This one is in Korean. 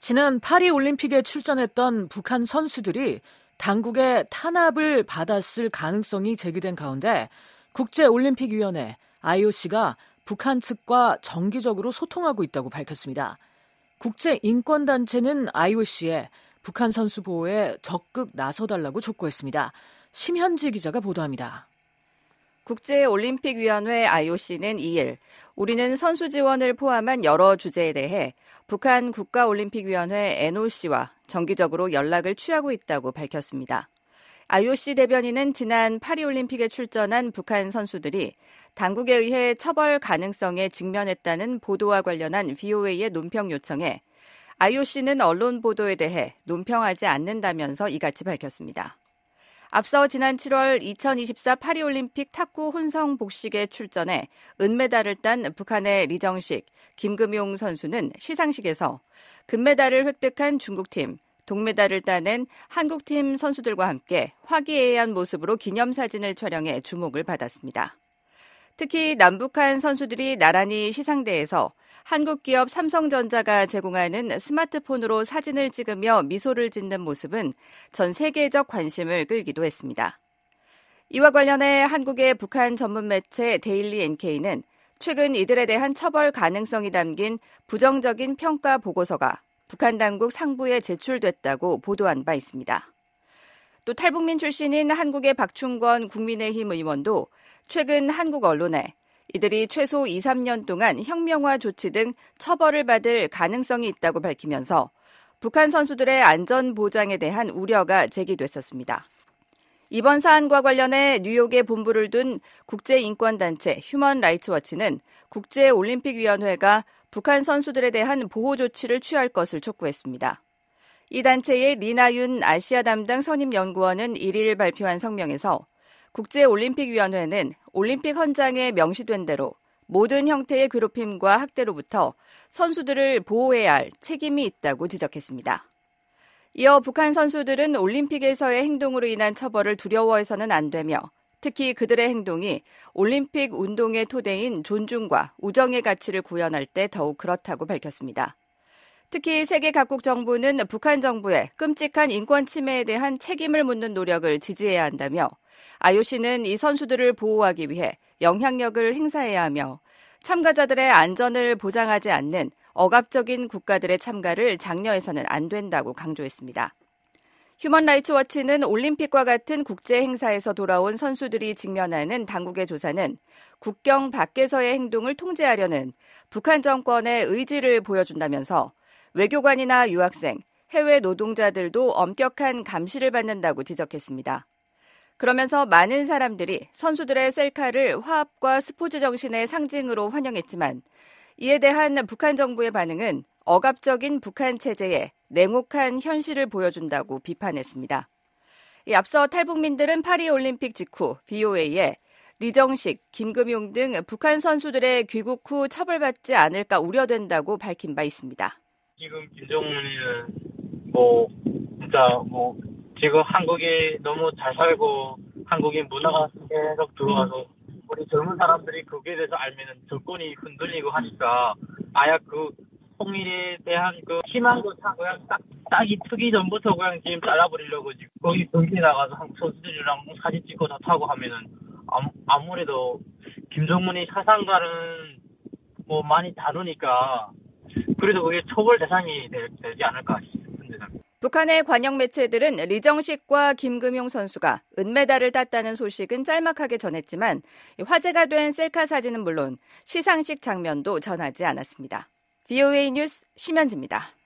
지난 파리 올림픽에 출전했던 북한 선수들이 당국의 탄압을 받았을 가능성이 제기된 가운데 국제올림픽위원회 IOC가 북한 측과 정기적으로 소통하고 있다고 밝혔습니다. 국제인권단체는 IOC에 북한 선수 보호에 적극 나서달라고 촉구했습니다. 심현지 기자가 보도합니다. 국제올림픽위원회 IOC는 2일 우리는 선수 지원을 포함한 여러 주제에 대해 북한 국가올림픽위원회 NOC와 정기적으로 연락을 취하고 있다고 밝혔습니다. IOC 대변인은 지난 파리올림픽에 출전한 북한 선수들이 당국에 의해 처벌 가능성에 직면했다는 보도와 관련한 VOA의 논평 요청에 IOC는 언론 보도에 대해 논평하지 않는다면서 이같이 밝혔습니다. 앞서 지난 7월 2024 파리올림픽 탁구 혼성 복식에 출전해 은메달을 딴 북한의 리정식, 김금용 선수는 시상식에서 금메달을 획득한 중국팀, 동메달을 따낸 한국팀 선수들과 함께 화기애애한 모습으로 기념사진을 촬영해 주목을 받았습니다. 특히 남북한 선수들이 나란히 시상대에서 한국 기업 삼성전자가 제공하는 스마트폰으로 사진을 찍으며 미소를 짓는 모습은 전 세계적 관심을 끌기도 했습니다. 이와 관련해 한국의 북한 전문 매체 데일리 NK는 최근 이들에 대한 처벌 가능성이 담긴 부정적인 평가 보고서가 북한 당국 상부에 제출됐다고 보도한 바 있습니다. 또 탈북민 출신인 한국의 박충권 국민의힘 의원도 최근 한국 언론에 이들이 최소 2, 3년 동안 혁명화 조치 등 처벌을 받을 가능성이 있다고 밝히면서 북한 선수들의 안전 보장에 대한 우려가 제기됐었습니다. 이번 사안과 관련해 뉴욕에 본부를 둔 국제인권단체 휴먼 라이츠 워치는 국제올림픽위원회가 북한 선수들에 대한 보호 조치를 취할 것을 촉구했습니다. 이 단체의 리나윤 아시아 담당 선임연구원은 1일 발표한 성명에서 국제올림픽위원회는 올림픽 헌장에 명시된 대로 모든 형태의 괴롭힘과 학대로부터 선수들을 보호해야 할 책임이 있다고 지적했습니다. 이어 북한 선수들은 올림픽에서의 행동으로 인한 처벌을 두려워해서는 안 되며 특히 그들의 행동이 올림픽 운동의 토대인 존중과 우정의 가치를 구현할 때 더욱 그렇다고 밝혔습니다. 특히 세계 각국 정부는 북한 정부의 끔찍한 인권 침해에 대한 책임을 묻는 노력을 지지해야 한다며 IOC는 이 선수들을 보호하기 위해 영향력을 행사해야 하며 참가자들의 안전을 보장하지 않는 억압적인 국가들의 참가를 장려해서는 안 된다고 강조했습니다. 휴먼 라이츠 워치는 올림픽과 같은 국제 행사에서 돌아온 선수들이 직면하는 당국의 조사는 국경 밖에서의 행동을 통제하려는 북한 정권의 의지를 보여준다면서 외교관이나 유학생, 해외 노동자들도 엄격한 감시를 받는다고 지적했습니다. 그러면서 많은 사람들이 선수들의 셀카를 화합과 스포츠 정신의 상징으로 환영했지만 이에 대한 북한 정부의 반응은 억압적인 북한 체제의 냉혹한 현실을 보여준다고 비판했습니다. 앞서 탈북민들은 파리올림픽 직후 VOA에 리정식, 김금용 등 북한 선수들의 귀국 후 처벌받지 않을까 우려된다고 밝힌 바 있습니다. 지금 김정은이는 진짜 지금 한국이 너무 잘 살고 한국인 문화가 계속 들어와서 우리 젊은 사람들이 거기에 대해서 알면은 정권이 흔들리고 하니까 아예 그 통일에 대한 그 희망조차 그냥 딱이 트기 전부터 그냥 지금 잘라버리려고 지금 거기 경기에 나가서 한국 선수들이랑 사진 찍고 다 타고 하면은 아무래도 김정은이 사상과는 많이 다르니까 그래도 그게 처벌 대상이 되지 않을까 싶습니다. 북한의 관영 매체들은 리정식과 김금용 선수가 은메달을 땄다는 소식은 짤막하게 전했지만 화제가 된 셀카 사진은 물론 시상식 장면도 전하지 않았습니다. VOA 뉴스 심현지입니다.